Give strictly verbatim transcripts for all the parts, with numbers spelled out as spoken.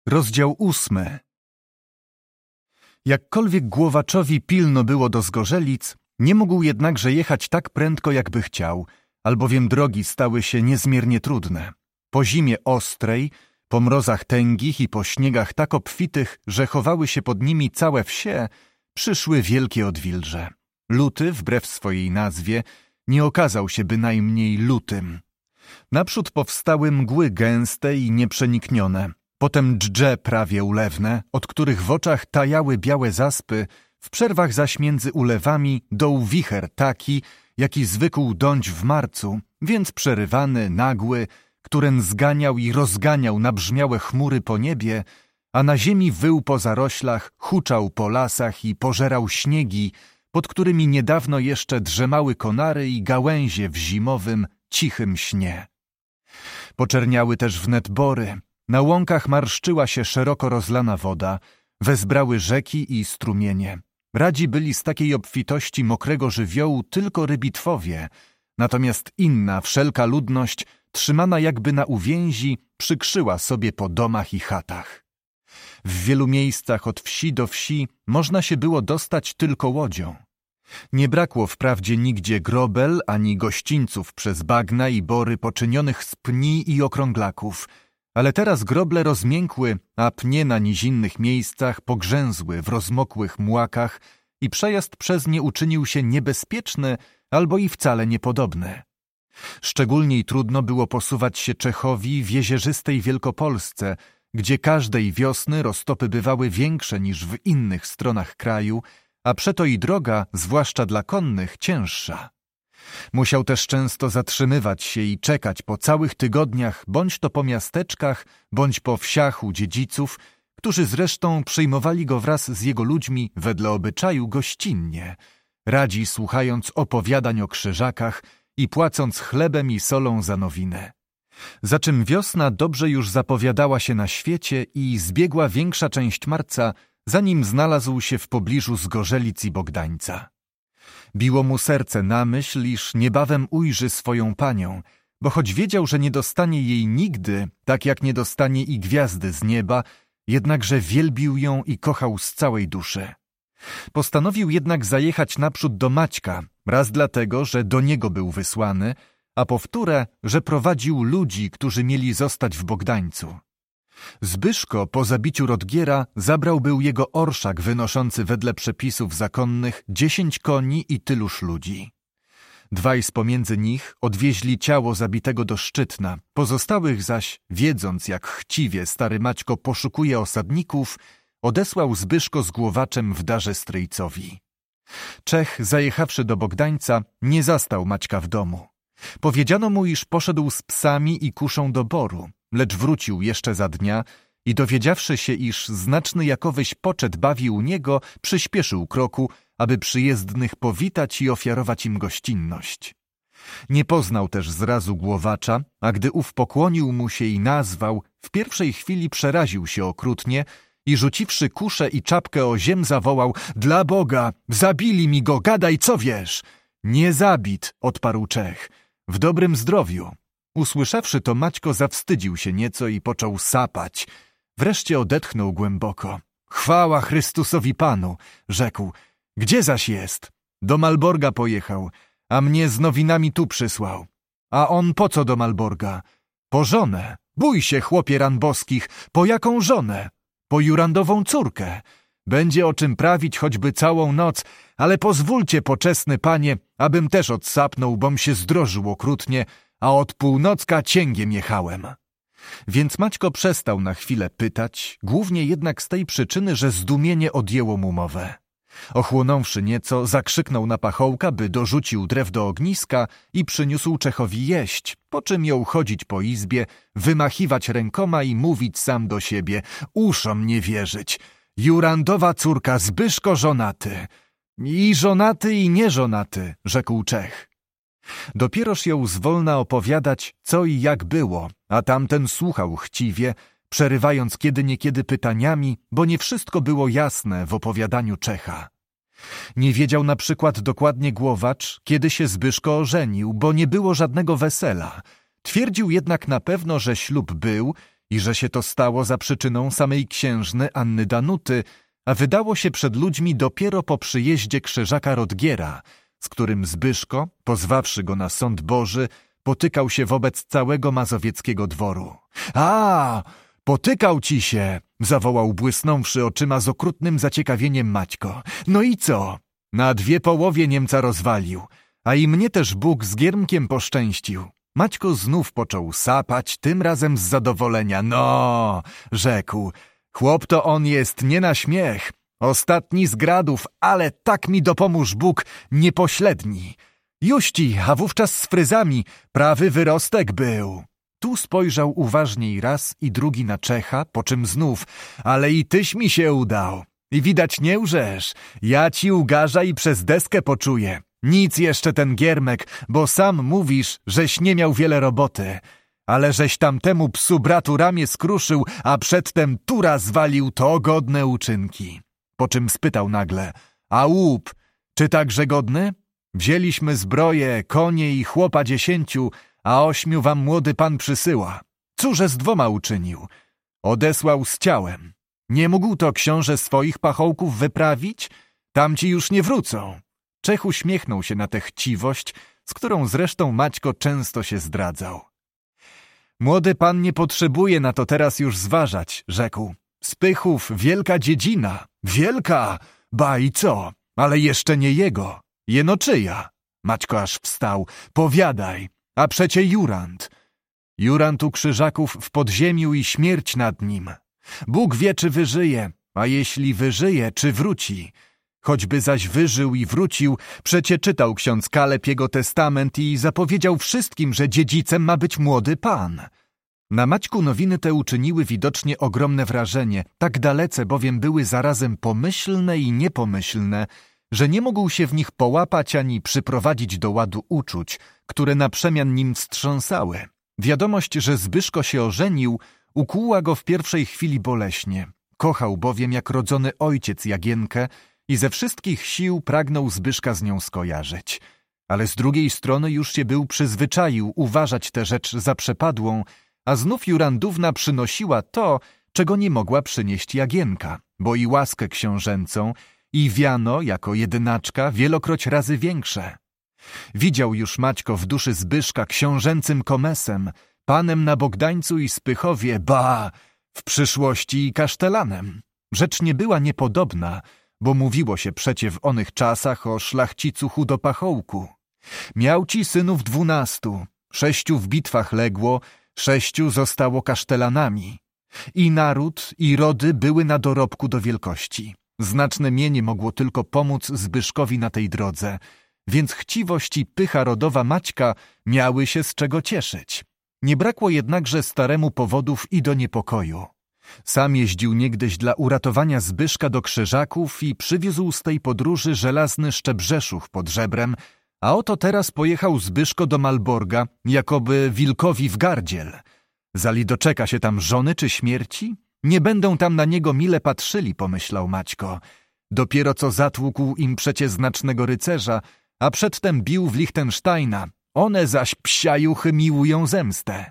Rozdział ósmy. Jakkolwiek Głowaczowi pilno było do Zgorzelic, nie mógł jednakże jechać tak prędko, jakby chciał, albowiem drogi stały się niezmiernie trudne. Po zimie ostrej, po mrozach tęgich i po śniegach tak obfitych, że chowały się pod nimi całe wsie, przyszły wielkie odwilże. Luty, wbrew swojej nazwie, nie okazał się bynajmniej lutym. Naprzód powstały mgły gęste i nieprzeniknione, potem dżdże prawie ulewne, od których w oczach tajały białe zaspy, w przerwach zaś między ulewami doł wicher taki, jaki zwykł dąć w marcu, więc przerywany, nagły, któren zganiał i rozganiał nabrzmiałe chmury po niebie, a na ziemi wył po zaroślach, huczał po lasach i pożerał śniegi, pod którymi niedawno jeszcze drzemały konary i gałęzie w zimowym, cichym śnie. Poczerniały też wnet bory, na łąkach marszczyła się szeroko rozlana woda, wezbrały rzeki i strumienie. Radzi byli z takiej obfitości mokrego żywiołu tylko rybitwowie, natomiast inna, wszelka ludność, trzymana jakby na uwięzi, przykrzyła sobie po domach i chatach. W wielu miejscach od wsi do wsi można się było dostać tylko łodzią. Nie brakło wprawdzie nigdzie grobel ani gościńców przez bagna i bory poczynionych z pni i okrąglaków, ale teraz groble rozmiękły, a pnie na nizinnych miejscach pogrzęzły w rozmokłych młakach i przejazd przez nie uczynił się niebezpieczny albo i wcale niepodobny. Szczególniej trudno było posuwać się Czechowi w jezierzystej Wielkopolsce, gdzie każdej wiosny roztopy bywały większe niż w innych stronach kraju, a przeto i droga, zwłaszcza dla konnych, cięższa. Musiał też często zatrzymywać się i czekać po całych tygodniach, bądź to po miasteczkach, bądź po wsiach u dziedziców, którzy zresztą przyjmowali go wraz z jego ludźmi wedle obyczaju gościnnie, radzi słuchając opowiadań o krzyżakach i płacąc chlebem i solą za nowinę. Za czym wiosna dobrze już zapowiadała się na świecie i zbiegła większa część marca, zanim znalazł się w pobliżu Zgorzelic i Bogdańca. Biło mu serce na myśl, iż niebawem ujrzy swoją panią, bo choć wiedział, że nie dostanie jej nigdy, tak jak nie dostanie i gwiazdy z nieba, jednakże wielbił ją i kochał z całej duszy. Postanowił jednak zajechać naprzód do Maćka, raz dlatego, że do niego był wysłany, a powtóre, że prowadził ludzi, którzy mieli zostać w Bogdańcu. Zbyszko po zabiciu Rodgiera zabrał był jego orszak wynoszący wedle przepisów zakonnych dziesięć koni i tyluż ludzi. Dwaj z pomiędzy nich odwieźli ciało zabitego do Szczytna, pozostałych zaś, wiedząc jak chciwie stary Maćko poszukuje osadników, odesłał Zbyszko z Głowaczem w darze stryjcowi. Czech, zajechawszy do Bogdańca, nie zastał Maćka w domu. Powiedziano mu, iż poszedł z psami i kuszą do boru, lecz wrócił jeszcze za dnia i dowiedziawszy się, iż znaczny jakowyś poczet bawi u niego, przyspieszył kroku, aby przyjezdnych powitać i ofiarować im gościnność. Nie poznał też zrazu Głowacza, a gdy ów pokłonił mu się i nazwał, w pierwszej chwili przeraził się okrutnie i rzuciwszy kuszę i czapkę o ziem zawołał: „Dla Boga, zabili mi go, gadaj co wiesz!” „Nie zabit”, odparł Czech, „w dobrym zdrowiu”. Usłyszawszy to, Maćko zawstydził się nieco i począł sapać. Wreszcie odetchnął głęboko. „Chwała Chrystusowi Panu”, rzekł. „Gdzie zaś jest?” „Do Malborga pojechał, a mnie z nowinami tu przysłał”. „A on po co do Malborga?” „Po żonę”. „Bój się, chłopie ran boskich, po jaką żonę?” „Po Jurandową córkę”. „Będzie o czym prawić choćby całą noc, ale pozwólcie, poczesny panie, abym też odsapnął, bom się zdrożył okrutnie, a od północka cięgiem jechałem”. Więc Maćko przestał na chwilę pytać, głównie jednak z tej przyczyny, że zdumienie odjęło mu mowę. Ochłonąwszy nieco, zakrzyknął na pachołka, by dorzucił drew do ogniska i przyniósł Czechowi jeść, po czym jął chodzić po izbie, wymachiwać rękoma i mówić sam do siebie: „Uszom nie wierzyć! Jurandowa córka, Zbyszko żonaty”. „I żonaty, i nieżonaty”, rzekł Czech. Dopieroż jął zwolna opowiadać, co i jak było, a tamten słuchał chciwie, przerywając kiedy niekiedy pytaniami, bo nie wszystko było jasne w opowiadaniu Czecha. Nie wiedział na przykład dokładnie Głowacz, kiedy się Zbyszko ożenił, bo nie było żadnego wesela. Twierdził jednak na pewno, że ślub był i że się to stało za przyczyną samej księżny Anny Danuty, a wydało się przed ludźmi dopiero po przyjeździe Krzyżaka Rodgiera, z którym Zbyszko, pozwawszy go na sąd Boży, potykał się wobec całego mazowieckiego dworu. A, potykał ci się, zawołał błysnąwszy oczyma z okrutnym zaciekawieniem Maćko. No i co? Na dwie połowie Niemca rozwalił, a i mnie też Bóg z giermkiem poszczęścił. Maćko znów począł sapać, tym razem z zadowolenia. No, rzekł, chłop to on jest nie na śmiech. Ostatni z gradów, ale tak mi dopomóż Bóg, niepośledni. Juści, a wówczas z fryzami, prawy wyrostek był. Tu spojrzał uważniej raz i drugi na Czecha, po czym znów, ale i tyś mi się udał. I widać nie łżesz, ja ci ugarza i przez deskę poczuję. Nic jeszcze ten giermek, bo sam mówisz, żeś nie miał wiele roboty. Ale żeś tamtemu psu bratu ramię skruszył, a przedtem tura zwalił, to godne uczynki. Po czym spytał nagle, a łup, czy także godny? Wzięliśmy zbroję, konie i chłopa dziesięciu, a ośmiu wam młody pan przysyła. Cóże z dwoma uczynił? Odesłał z ciałem. Nie mógł to książę swoich pachołków wyprawić? Tamci już nie wrócą. Czech uśmiechnął się na tę chciwość, z którą zresztą Maćko często się zdradzał. Młody pan nie potrzebuje na to teraz już zważać, rzekł. Spychów wielka dziedzina, wielka, ba i co, ale jeszcze nie jego. Jeno czyja? Maćko aż wstał. Powiadaj, a przecie Jurand. Jurand u Krzyżaków w podziemiu i śmierć nad nim. Bóg wie, czy wyżyje, a jeśli wyżyje, czy wróci. Choćby zaś wyżył i wrócił, przecie czytał ksiądz Kaleb jego testament i zapowiedział wszystkim, że dziedzicem ma być młody pan. Na Maćku nowiny te uczyniły widocznie ogromne wrażenie, tak dalece bowiem były zarazem pomyślne i niepomyślne, że nie mógł się w nich połapać ani przyprowadzić do ładu uczuć, które na przemian nim wstrząsały. Wiadomość, że Zbyszko się ożenił, ukłuła go w pierwszej chwili boleśnie. Kochał bowiem jak rodzony ojciec Jagienkę i ze wszystkich sił pragnął Zbyszka z nią skojarzyć. Ale z drugiej strony już się był przyzwyczaił uważać tę rzecz za przepadłą, a znów Jurandówna przynosiła to, czego nie mogła przynieść Jagienka, bo i łaskę książęcą, i wiano, jako jedynaczka, wielokroć razy większe. Widział już Maćko w duszy Zbyszka książęcym komesem, panem na Bogdańcu i Spychowie, ba, w przyszłości i kasztelanem. Rzecz nie była niepodobna, bo mówiło się przecie w onych czasach o szlachcicu chudopachołku. Miał ci synów dwunastu, sześciu w bitwach legło, sześciu zostało kasztelanami. I naród, i rody były na dorobku do wielkości. Znaczne mienie mogło tylko pomóc Zbyszkowi na tej drodze, więc chciwość i pycha rodowa Maćka miały się z czego cieszyć. Nie brakło jednakże staremu powodów i do niepokoju. Sam jeździł niegdyś dla uratowania Zbyszka do Krzyżaków i przywiózł z tej podróży żelazny szczebrzeszuch pod żebrem, a oto teraz pojechał Zbyszko do Malborga, jakoby wilkowi w gardziel. Zali doczeka się tam żony czy śmierci? Nie będą tam na niego mile patrzyli, pomyślał Maćko. Dopiero co zatłukł im przecie znacznego rycerza, a przedtem bił w Lichtensteina. One zaś psiajuchy miłują zemstę.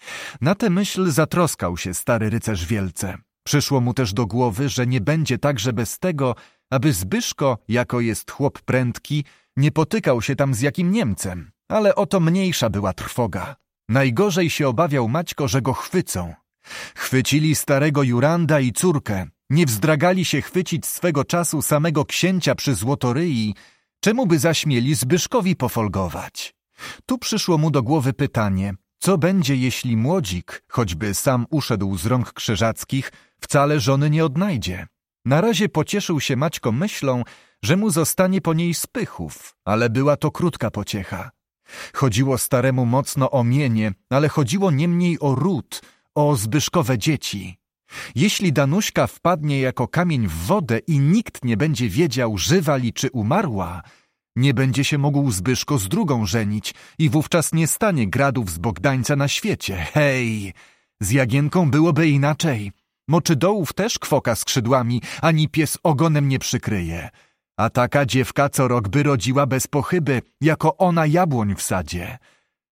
Na tę myśl zatroskał się stary rycerz wielce. Przyszło mu też do głowy, że nie będzie także bez tego, aby Zbyszko, jako jest chłop prędki, nie potykał się tam z jakim Niemcem, ale oto mniejsza była trwoga. Najgorzej się obawiał Maćko, że go chwycą. Chwycili starego Juranda i córkę, nie wzdragali się chwycić swego czasu samego księcia przy Złotoryi, czemu by zaśmieli Zbyszkowi pofolgować? Tu przyszło mu do głowy pytanie, co będzie, jeśli młodzik, choćby sam uszedł z rąk krzyżackich, wcale żony nie odnajdzie. Na razie pocieszył się Maćko myślą, że mu zostanie po niej Spychów, ale była to krótka pociecha. Chodziło staremu mocno o mienie, ale chodziło niemniej o ród, o Zbyszkowe dzieci. Jeśli Danuśka wpadnie jako kamień w wodę i nikt nie będzie wiedział, żywa li czy umarła, nie będzie się mógł Zbyszko z drugą żenić i wówczas nie stanie gradów z Bogdańca na świecie. Hej! Z Jagienką byłoby inaczej. Moczydołów też kwoka skrzydłami, ani pies ogonem nie przykryje. A taka dziewka co rok by rodziła bez pochyby, jako ona jabłoń w sadzie.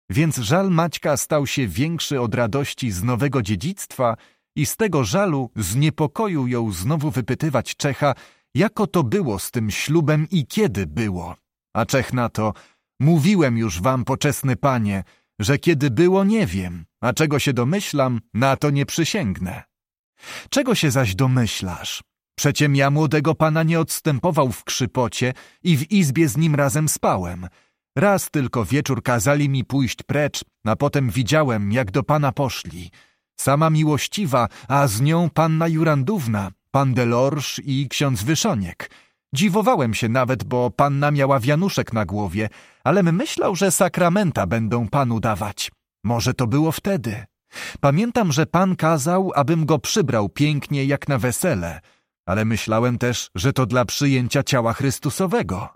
Więc żal Maćka stał się większy od radości z nowego dziedzictwa i z tego żalu z niepokoju jął znowu wypytywać Czecha, jako to było z tym ślubem i kiedy było. A Czech na to: mówiłem już wam, poczesny panie, że kiedy było nie wiem, a czego się domyślam, na to nie przysięgnę. Czego się zaś domyślasz? Przeciem ja młodego pana nie odstępował w krzypocie i w izbie z nim razem spałem. Raz tylko wieczór kazali mi pójść precz, a potem widziałem, jak do pana poszli. Sama miłościwa, a z nią panna Jurandówna, pan Delorge i ksiądz Wyszoniek. Dziwowałem się nawet, bo panna miała wianuszek na głowie, alem myślał, że sakramenta będą panu dawać. Może to było wtedy. Pamiętam, że pan kazał, abym go przybrał pięknie jak na wesele, ale myślałem też, że to dla przyjęcia ciała Chrystusowego.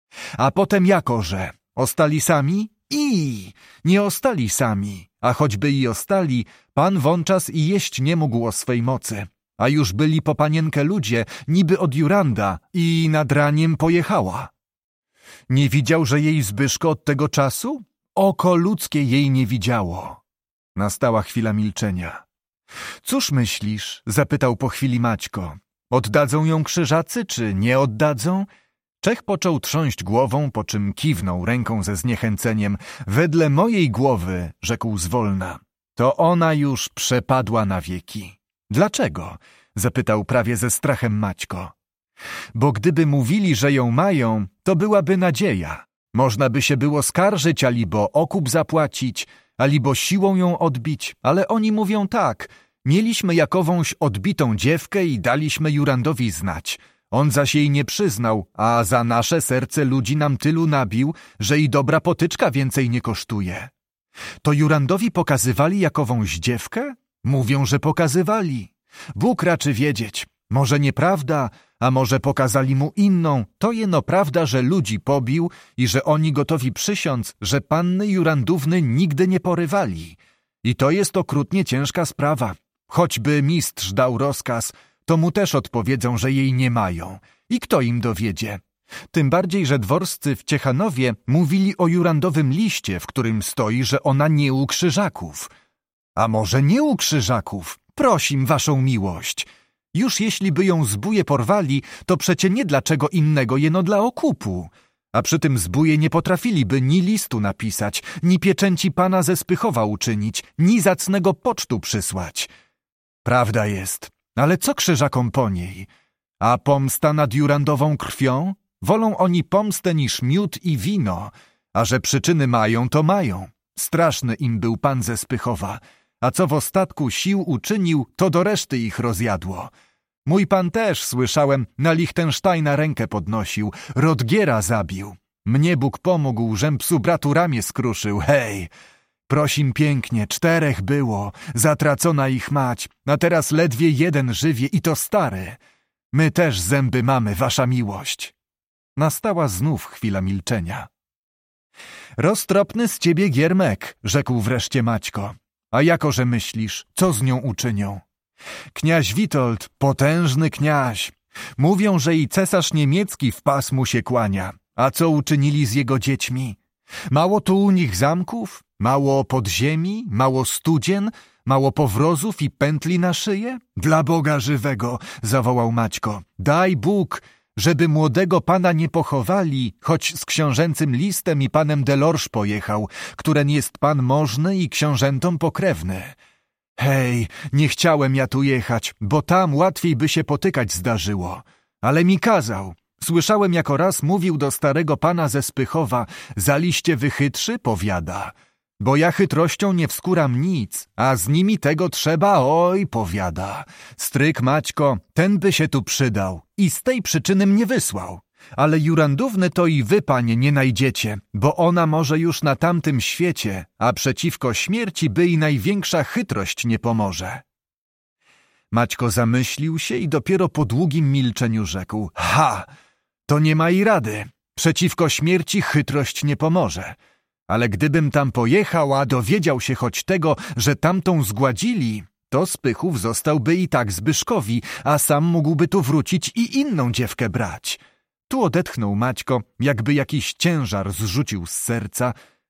A potem jakoże? Ostali sami? I nie ostali sami, a choćby i ostali, pan wączas i jeść nie mógł o swej mocy. A już byli po panienkę ludzie, niby od Juranda, i nad raniem pojechała. Nie widział, że jej Zbyszko od tego czasu? Oko ludzkie jej nie widziało. Nastała chwila milczenia. Cóż myślisz? Zapytał po chwili Maćko. Oddadzą ją krzyżacy, czy nie oddadzą? Czech począł trząść głową, po czym kiwnął ręką ze zniechęceniem. Wedle mojej głowy, rzekł zwolna, to ona już przepadła na wieki. Dlaczego? Zapytał prawie ze strachem Maćko. Bo gdyby mówili, że ją mają, to byłaby nadzieja. Można by się było skarżyć, alibo okup zapłacić, alibo siłą ją odbić, ale oni mówią tak. Mieliśmy jakowąś odbitą dziewkę i daliśmy Jurandowi znać. On zaś jej nie przyznał, a za nasze serce ludzi nam tylu nabił, że i dobra potyczka więcej nie kosztuje. To Jurandowi pokazywali jakowąś dziewkę? Mówią, że pokazywali. Bóg raczy wiedzieć. Może nieprawda, a może pokazali mu inną. To jeno prawda, że ludzi pobił i że oni gotowi przysiąc, że panny Jurandówny nigdy nie porywali. I to jest okrutnie ciężka sprawa. Choćby mistrz dał rozkaz, to mu też odpowiedzą, że jej nie mają. I kto im dowiedzie? Tym bardziej, że dworscy w Ciechanowie mówili o Jurandowym liście, w którym stoi, że ona nie u Krzyżaków. A może nie u Krzyżaków? Prosim waszą miłość. Już jeśli by ją zbóje porwali, to przecie nie dlaczego innego, jeno dla okupu. A przy tym zbóje nie potrafiliby ni listu napisać, ni pieczęci pana ze Spychowa uczynić, ni zacnego pocztu przysłać. Prawda jest, ale co Krzyżakom po niej? A pomsta nad Jurandową krwią? Wolą oni pomstę niż miód i wino, a że przyczyny mają, to mają. Straszny im był pan ze Spychowa, a co w ostatku sił uczynił, to do reszty ich rozjadło. Mój pan też, słyszałem, na Lichtensteina rękę podnosił, Rodgiera zabił. Mnie Bóg pomógł, żem psu bratu ramię skruszył, hej! Prosim pięknie, czterech było, zatracona ich mać, a teraz ledwie jeden żywie i to stary. My też zęby mamy, wasza miłość. Nastała znów chwila milczenia. Roztropny z ciebie giermek, rzekł wreszcie Maćko. A jakoże myślisz, co z nią uczynią? Kniaź Witold, potężny kniaź. Mówią, że i cesarz niemiecki w pas mu się kłania. A co uczynili z jego dziećmi? Mało tu u nich zamków? Mało podziemi? Mało studzien? Mało powrozów i pętli na szyję? Dla Boga żywego, zawołał Maćko. Daj Bóg, żeby młodego pana nie pochowali, choć z książęcym listem i panem Delorge pojechał, któren jest pan możny i książętom pokrewny. Hej, nie chciałem ja tu jechać, bo tam łatwiej by się potykać zdarzyło. Ale mi kazał. Słyszałem, jako raz mówił do starego pana ze Spychowa, zaliście wy chytrzy, powiada. Bo ja chytrością nie wskóram nic, a z nimi tego trzeba, oj, powiada. Stryk Maćko, ten by się tu przydał i z tej przyczyny mnie wysłał. Ale Jurandówny to i wy, panie, nie najdziecie, bo ona może już na tamtym świecie, a przeciwko śmierci by i największa chytrość nie pomoże. Maćko zamyślił się i dopiero po długim milczeniu rzekł. Ha! To nie ma i rady. Przeciwko śmierci chytrość nie pomoże. Ale gdybym tam pojechał, a dowiedział się choć tego, że tamtą zgładzili, to Spychów zostałby i tak Zbyszkowi, a sam mógłby tu wrócić i inną dziewkę brać. Tu odetchnął Maćko, jakby jakiś ciężar zrzucił z serca,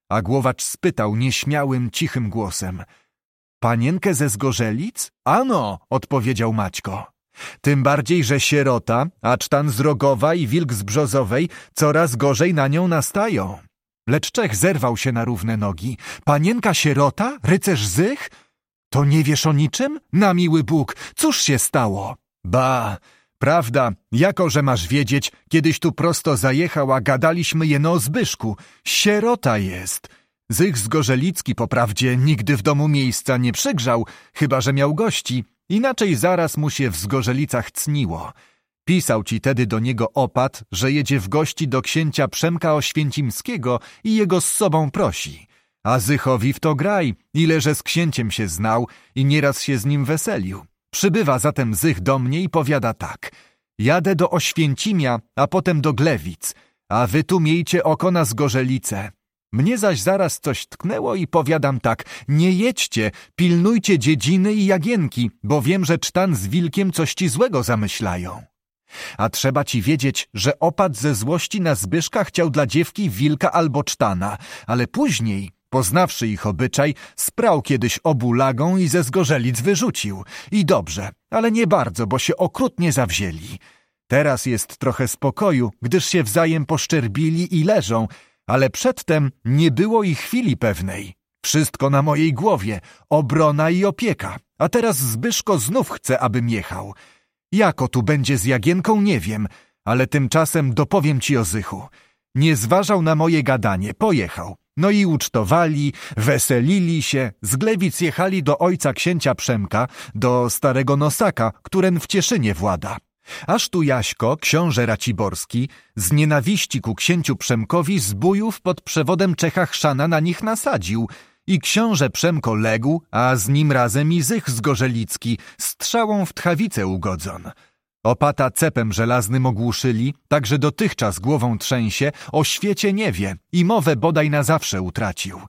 A Głowacz spytał nieśmiałym, cichym głosem: Panienkę ze Zgorzelic? Ano, odpowiedział Maćko. Tym bardziej, że sierota, a cztan z Rogowa i wilk z Brzozowej coraz gorzej na nią nastają. Lecz Czech zerwał się na równe nogi. Panienka sierota? Rycerz Zych? To nie wiesz o niczym? Na miły Bóg, cóż się stało? Ba, prawda, jako że masz wiedzieć, kiedyś tu prosto zajechał, a gadaliśmy jeno o Zbyszku. Sierota jest. Zych Zgorzelicki poprawdzie nigdy w domu miejsca nie przygrzał, chyba że miał gości, inaczej zaraz mu się w Zgorzelicach cniło. Pisał ci tedy do niego opat, że jedzie w gości do księcia Przemka Oświęcimskiego i jego z sobą prosi. A Zychowi w to graj, ile że z księciem się znał i nieraz się z nim weselił. Przybywa zatem Zych do mnie i powiada tak: jadę do Oświęcimia, a potem do Glewic, a wy tu miejcie oko na Zgorzelice. Mnie zaś zaraz coś tknęło i powiadam tak: nie jedźcie, pilnujcie dziedziny i jagienki, bo wiem, że cztan z wilkiem coś ci złego zamyślają. A trzeba ci wiedzieć, że opat ze złości na Zbyszka chciał dla dziewki wilka albo cztana, ale później, poznawszy ich obyczaj, sprał kiedyś obu lagą i ze Zgorzelic wyrzucił. I dobrze, ale nie bardzo, bo się okrutnie zawzięli. Teraz jest trochę spokoju, gdyż się wzajem poszczerbili i leżą, ale przedtem nie było i chwili pewnej. Wszystko na mojej głowie, obrona i opieka, a teraz Zbyszko znów chce, abym jechał. Jako tu będzie z Jagienką, nie wiem, ale tymczasem dopowiem ci o Zychu. Nie zważał na moje gadanie, pojechał. No i ucztowali, weselili się, z Glewic jechali do ojca księcia Przemka, do starego Nosaka, któren w Cieszynie włada. Aż tu Jaśko, książę Raciborski, z nienawiści ku księciu Przemkowi zbójów pod przewodem Czecha Chrzana na nich nasadził i książę Przemko legł, a z nim razem i Zych Zgorzelicki, strzałą w tchawicę ugodzon. Opata cepem żelaznym ogłuszyli, tak że dotychczas głową trzęsie, o świecie nie wie i mowę bodaj na zawsze utracił.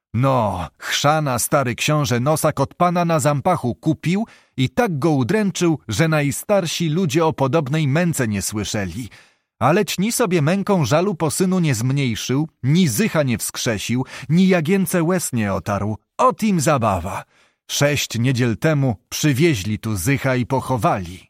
No, Chrzana stary książę Nosak od pana na zampachu kupił i tak go udręczył, że najstarsi ludzie o podobnej męce nie słyszeli. Aleć ni sobie męką żalu po synu nie zmniejszył, ni Zycha nie wskrzesił, ni Jagience łez nie otarł. Ot im zabawa. Sześć niedziel temu przywieźli tu Zycha i pochowali.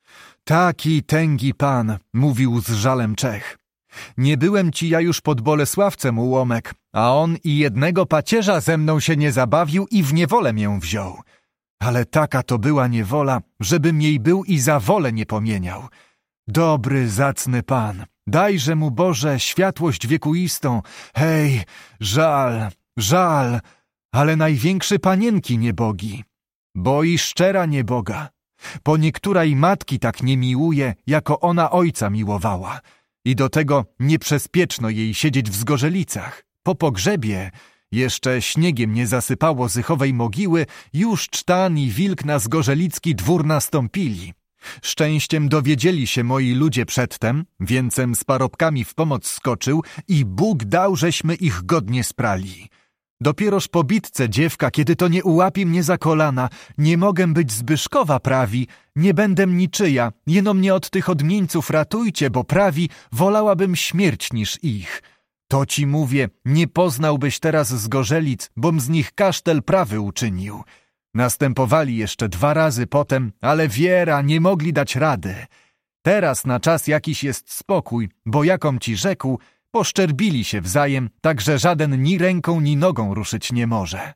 Taki tęgi pan, mówił z żalem Czech. Nie byłem ci ja już pod Bolesławcem, ułomek, a on i jednego pacierza ze mną się nie zabawił i w niewolę mię wziął. Ale taka to była niewola, żebym jej był i za wolę nie pomieniał. Dobry, zacny pan, dajże mu Boże światłość wiekuistą. Hej, żal, żal, ale największy panienki niebogi, bo i szczera nieboga. Po niektórej matki tak nie miłuje, jako ona ojca miłowała. I do tego nieprzezpieczno jej siedzieć w Zgorzelicach. Po pogrzebie, jeszcze śniegiem nie zasypało Zychowej mogiły, już cztan i wilk na zgorzelicki dwór nastąpili. Szczęściem dowiedzieli się moi ludzie przedtem, więcem z parobkami w pomoc skoczył i Bóg dał, żeśmy ich godnie sprali. Dopieroż po bitce dziewka, kiedy to nie ułapi mnie za kolana, nie mogę być Zbyszkowa prawi, nie będę niczyja, jeno mnie od tych odmieńców ratujcie, bo prawi wolałabym śmierć niż ich. To ci mówię, nie poznałbyś teraz Zgorzelic, bom z nich kasztel prawy uczynił. Następowali jeszcze dwa razy potem, ale wiera, nie mogli dać rady. Teraz na czas jakiś jest spokój, bo jakom ci rzekł, poszczerbili się wzajem, tak że żaden ni ręką, ni nogą ruszyć nie może.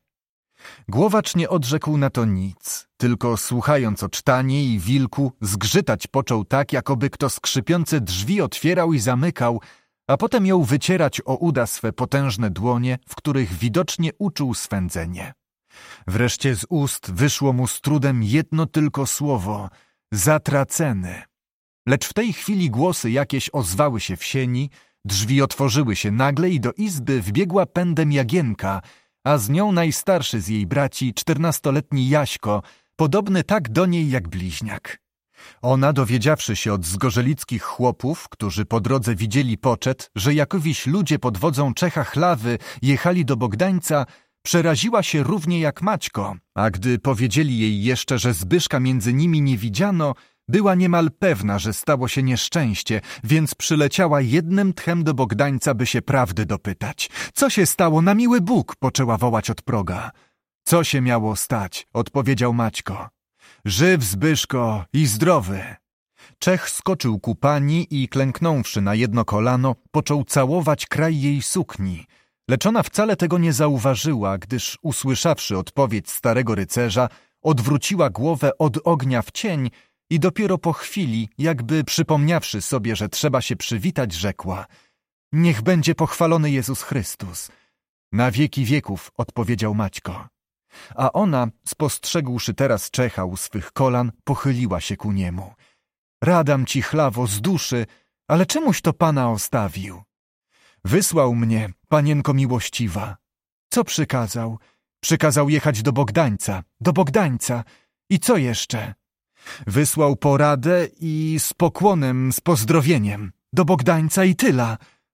Głowacz nie odrzekł na to nic, tylko słuchając o cztanie i wilku, zgrzytać począł tak, jakoby kto skrzypiące drzwi otwierał i zamykał, a potem jął wycierać o uda swe potężne dłonie, w których widocznie uczuł swędzenie. Wreszcie z ust wyszło mu z trudem jedno tylko słowo – zatraceny. Lecz w tej chwili głosy jakieś ozwały się w sieni, drzwi otworzyły się nagle i do izby wbiegła pędem Jagienka, a z nią najstarszy z jej braci, czternastoletni Jaśko, podobny tak do niej jak bliźniak. Ona, dowiedziawszy się od zgorzelickich chłopów, którzy po drodze widzieli poczet, że jakowiś ludzie pod wodzą Czecha Chlawy jechali do Bogdańca, przeraziła się równie jak Maćko, a gdy powiedzieli jej jeszcze, że Zbyszka między nimi nie widziano, Była niemal pewna, że stało się nieszczęście, więc przyleciała jednym tchem do Bogdańca, by się prawdy dopytać. Co się stało, na miły Bóg? Poczęła wołać od proga. Co się miało stać? Odpowiedział Maćko. Żyw, Zbyszko, i zdrowy. Czech skoczył ku pani i klęknąwszy na jedno kolano, począł całować kraj jej sukni. Lecz ona wcale tego nie zauważyła, gdyż usłyszawszy odpowiedź starego rycerza, odwróciła głowę od ognia w cień i dopiero po chwili, jakby przypomniawszy sobie, że trzeba się przywitać, rzekła: Niech będzie pochwalony Jezus Chrystus. Na wieki wieków, odpowiedział Maćko. A ona, spostrzegłszy teraz Czecha u swych kolan, pochyliła się ku niemu. Radam ci, chlawo, z duszy, ale czemuś to pana ostawił? Wysłał mnie, panienko miłościwa. Co przykazał? Przykazał jechać do Bogdańca, do Bogdańca. I co jeszcze? Wysłał poradę i z pokłonem, z pozdrowieniem. Do Bogdańca i tyla.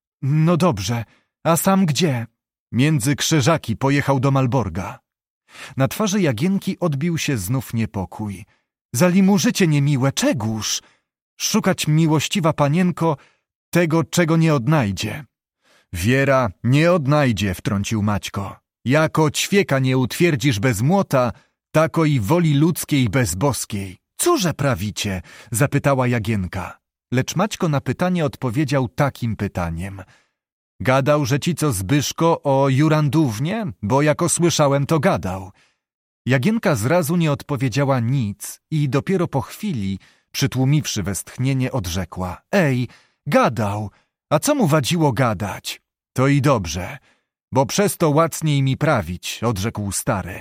No dobrze, a sam gdzie? Między krzyżaki pojechał do Malborga. Na twarzy Jagienki odbił się znów niepokój. Zali mu życie niemiłe, czegóż? Szukać, miłościwa panienko, tego, czego nie odnajdzie. Wiera nie odnajdzie, wtrącił Maćko. Jako ćwieka nie utwierdzisz bez młota, tako i woli ludzkiej bez boskiej. Cóże prawicie? Zapytała Jagienka. Lecz Maćko na pytanie odpowiedział takim pytaniem. Gadał, że ci co Zbyszko o Jurandównie, bo jako słyszałem, to gadał. Jagienka zrazu nie odpowiedziała nic i dopiero po chwili, przytłumiwszy westchnienie, odrzekła. Ej, gadał, a co mu wadziło gadać? To i dobrze, bo przez to łacniej mi prawić, odrzekł stary.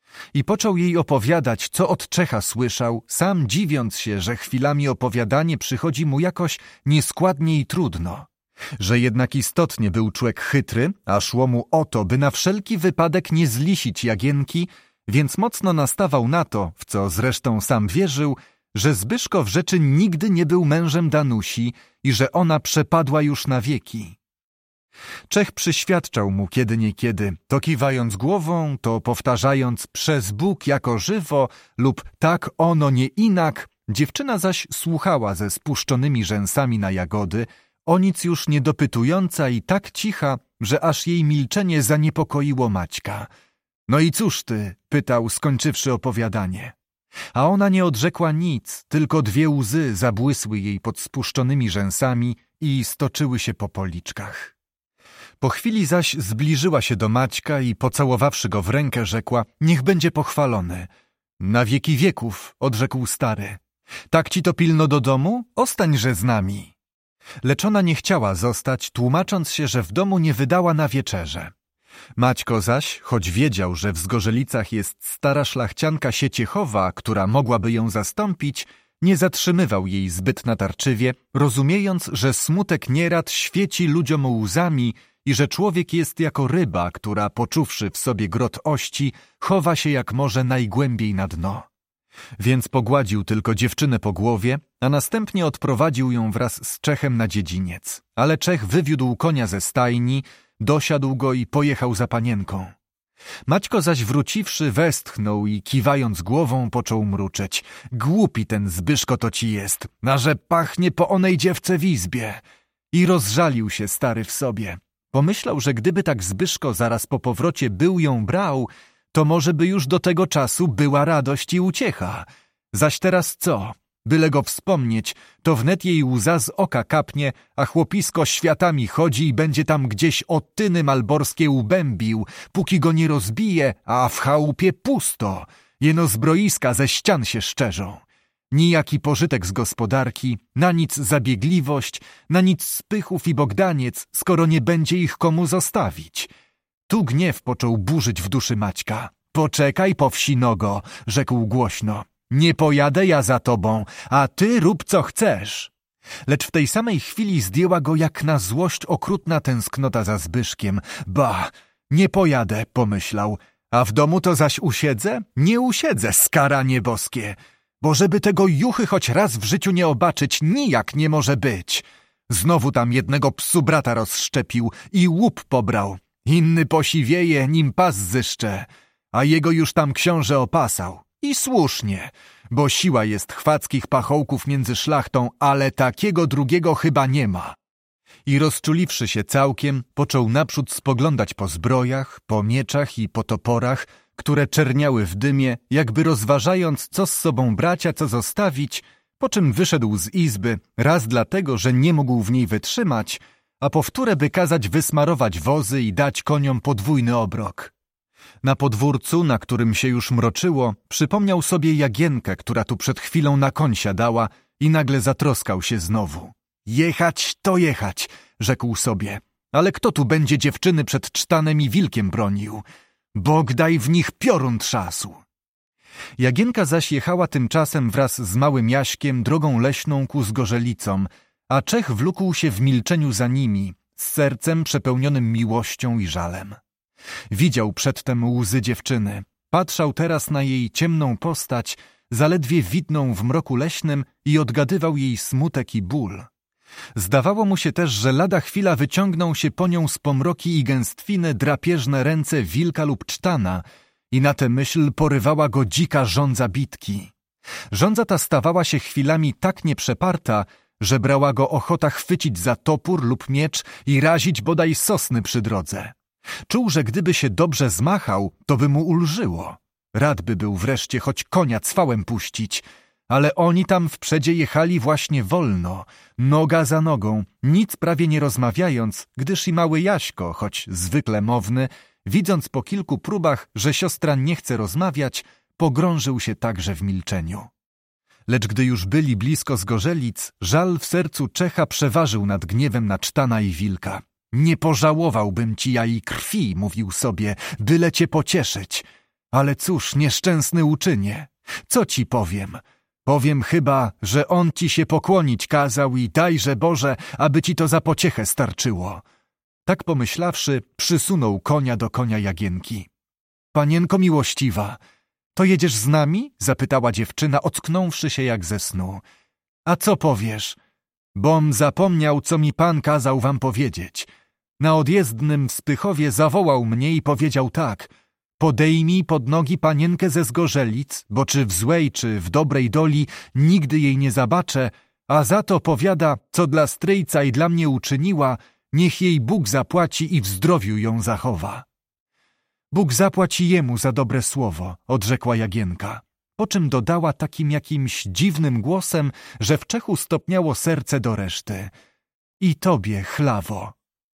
I począł jej opowiadać, co od Czecha słyszał, sam dziwiąc się, że chwilami opowiadanie przychodzi mu jakoś nieskładnie i trudno. Że jednak istotnie był człowiek chytry, a szło mu o to, by na wszelki wypadek nie zlisić Jagienki, więc mocno nastawał na to, w co zresztą sam wierzył, że Zbyszko w rzeczy nigdy nie był mężem Danusi i że ona przepadła już na wieki. Czech przyświadczał mu kiedy niekiedy, to kiwając głową, to powtarzając przez Bóg jako żywo lub tak ono nie inak. Dziewczyna zaś słuchała ze spuszczonymi rzęsami na jagody, o nic już nie dopytująca i tak cicha, że aż jej milczenie zaniepokoiło Maćka. No i cóż ty? Pytał, skończywszy opowiadanie. A ona nie odrzekła nic, tylko dwie łzy zabłysły jej pod spuszczonymi rzęsami i stoczyły się po policzkach. Po chwili zaś zbliżyła się do Maćka i pocałowawszy go w rękę, rzekła: niech będzie pochwalony. Na wieki wieków, odrzekł stary. Tak ci to pilno do domu? Ostańże z nami. Lecz ona nie chciała zostać, tłumacząc się, że w domu nie wydała na wieczerze. Maćko zaś, choć wiedział, że w Zgorzelicach jest stara szlachcianka Sieciechowa, która mogłaby ją zastąpić, nie zatrzymywał jej zbyt natarczywie, rozumiejąc, że smutek nierad świeci ludziom łzami i że człowiek jest jako ryba, która, poczuwszy w sobie grot ości, chowa się jak może najgłębiej na dno. Więc pogładził tylko dziewczynę po głowie, a następnie odprowadził ją wraz z Czechem na dziedziniec. Ale Czech wywiódł konia ze stajni, dosiadł go i pojechał za panienką. Maćko zaś wróciwszy westchnął i kiwając głową począł mruczeć. Głupi ten Zbyszko to ci jest, a że pachnie po onej dziewce w izbie. I rozżalił się stary w sobie. Pomyślał, że gdyby tak Zbyszko zaraz po powrocie był ją brał, to może by już do tego czasu była radość i uciecha. Zaś teraz co? Byle go wspomnieć, to wnet jej łza z oka kapnie, a chłopisko światami chodzi i będzie tam gdzieś otyny malborskie ubębił, póki go nie rozbije, a w chałupie pusto. Jeno zbroiska ze ścian się szczerzą. Nijaki pożytek z gospodarki, na nic zabiegliwość, na nic spychów i bogdaniec, skoro nie będzie ich komu zostawić. Tu gniew począł burzyć w duszy Maćka. Poczekaj po wsi nogo, rzekł głośno. Nie pojadę ja za tobą, a ty rób co chcesz. Lecz w tej samej chwili zdjęła go jak na złość okrutna tęsknota za Zbyszkiem. Ba, nie pojadę, pomyślał, a w domu to zaś usiedzę? Nie usiedzę, skaranie boskie, bo żeby tego juchy choć raz w życiu nie obaczyć, nijak nie może być. Znowu tam jednego psu brata rozszczepił i łup pobrał. Inny posiwieje, nim pas zyszcze, a jego już tam książę opasał. I słusznie, bo siła jest chwackich pachołków między szlachtą, ale takiego drugiego chyba nie ma. I rozczuliwszy się całkiem, począł naprzód spoglądać po zbrojach, po mieczach i po toporach, które czerniały w dymie, jakby rozważając, co z sobą brać, a co zostawić, po czym wyszedł z izby, raz dlatego, że nie mógł w niej wytrzymać, a powtórę by kazać wysmarować wozy i dać koniom podwójny obrok. Na podwórcu, na którym się już mroczyło, przypomniał sobie Jagienkę, która tu przed chwilą na koń siadała, i nagle zatroskał się znowu. Jechać to jechać, rzekł sobie, ale kto tu będzie dziewczyny przed cztanem i wilkiem bronił? Bóg daj w nich piorun trzasł. Jagienka zaś jechała tymczasem wraz z małym Jaśkiem drogą leśną ku Zgorzelicom, a Czech wlókł się w milczeniu za nimi, z sercem przepełnionym miłością i żalem. Widział przedtem łzy dziewczyny, patrzał teraz na jej ciemną postać, zaledwie widną w mroku leśnym, i odgadywał jej smutek i ból. Zdawało mu się też, że lada chwila wyciągną się po nią z pomroki i gęstwiny drapieżne ręce wilka lub cztana, i na tę myśl porywała go dzika żądza bitki. Żądza ta stawała się chwilami tak nieprzeparta, że brała go ochota chwycić za topór lub miecz i razić bodaj sosny przy drodze. Czuł, że gdyby się dobrze zmachał, to by mu ulżyło. Rad by był wreszcie choć konia cwałem puścić, ale oni tam w przodzie jechali właśnie wolno, noga za nogą, nic prawie nie rozmawiając, gdyż i mały Jaśko, choć zwykle mowny, widząc po kilku próbach, że siostra nie chce rozmawiać, pogrążył się także w milczeniu. Lecz gdy już byli blisko Zgorzelic, żal w sercu Czecha przeważył nad gniewem na cztana i wilka. Nie pożałowałbym ci ja i krwi, mówił sobie, byle cię pocieszyć. Ale cóż, nieszczęsny uczynie, co ci powiem? Powiem chyba, że on ci się pokłonić kazał i dajże Boże, aby ci to za pociechę starczyło. Tak pomyślawszy, przysunął konia do konia Jagienki. Panienko miłościwa, to jedziesz z nami? Zapytała dziewczyna, ocknąwszy się jak ze snu. A co powiesz? Bom zapomniał, co mi pan kazał wam powiedzieć. Na odjezdnym w Spychowie zawołał mnie i powiedział tak: podejmij pod nogi panienkę ze Zgorzelic, bo czy w złej, czy w dobrej doli nigdy jej nie zabaczę, a za to powiada, co dla stryjca i dla mnie uczyniła, niech jej Bóg zapłaci i w zdrowiu ją zachowa. Bóg zapłaci jemu za dobre słowo, odrzekła Jagienka, po czym dodała takim jakimś dziwnym głosem, że w Czechu stopniało serce do reszty. I tobie, chlawo.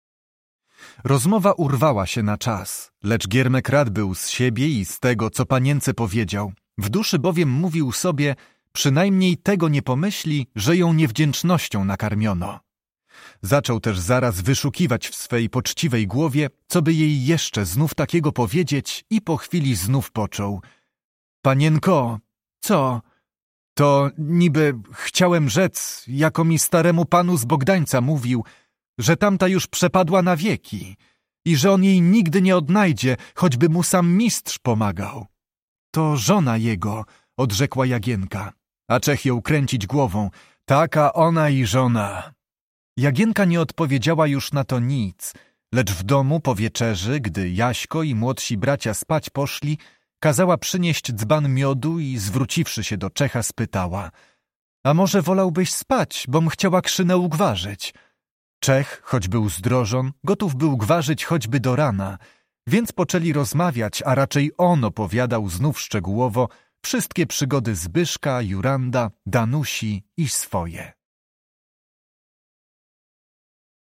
Rozmowa urwała się na czas, lecz Giermek rad był z siebie i z tego, co panience powiedział. W duszy bowiem mówił sobie, przynajmniej tego nie pomyśli, że ją niewdzięcznością nakarmiono. Zaczął też zaraz wyszukiwać w swej poczciwej głowie, co by jej jeszcze znów takiego powiedzieć, i po chwili znów począł. Panienko, co? To niby chciałem rzec, jako mi staremu panu z Bogdańca mówił, że tamta już przepadła na wieki i że on jej nigdy nie odnajdzie, choćby mu sam mistrz pomagał. To żona jego, odrzekła Jagienka, a Czech ją kręcić głową. Taka ona i żona. Jagienka nie odpowiedziała już na to nic, lecz w domu po wieczerzy, gdy Jaśko i młodsi bracia spać poszli, kazała przynieść dzban miodu i zwróciwszy się do Czecha spytała: a może wolałbyś spać, bom chciała krzynę ugwarzyć? Czech, choć był zdrożon, gotów był gwarzyć choćby do rana, więc poczęli rozmawiać, a raczej on opowiadał znów szczegółowo wszystkie przygody Zbyszka, Juranda, Danusi i swoje.